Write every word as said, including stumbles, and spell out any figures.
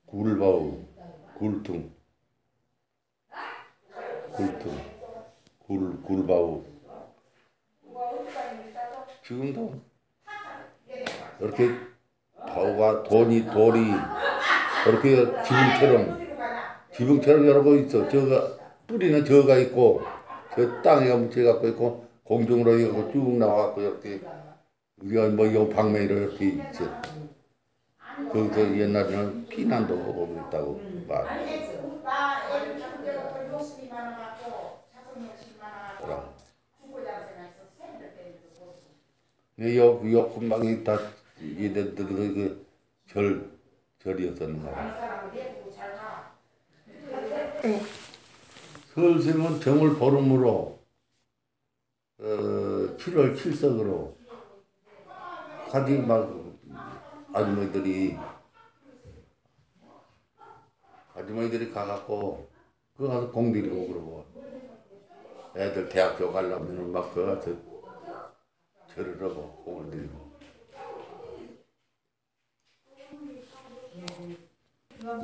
굴바우, 굴퉁, 굴퉁, 굴, 굴바우. 지금도 이렇게 바우가 돈이, 돌이 이렇게 지붕처럼, 지붕처럼 여러 거 있어. 저가, 뿌리는 저가 있고, 저 땅에 묻혀갖고 있고, 공중으로 이거 쭉 나와갖고 이렇게, 우리가 뭐, 요 방면으로 이렇게 있어. 거기서 옛날에는 피난도 오고 있다고 말. 요, 요 근방이 다 얘네들이 그 절, 절이었었는 거야. 설sem은 정월 보름으로, 어, 칠월 칠석으로, 가지 막, 아주머니들이, 아주머니들이 가갖고, 그거 가서 공 들이고 그러고, 애들 대학교 가려면은 막, 그 가서 절을 하고 공을 들이고.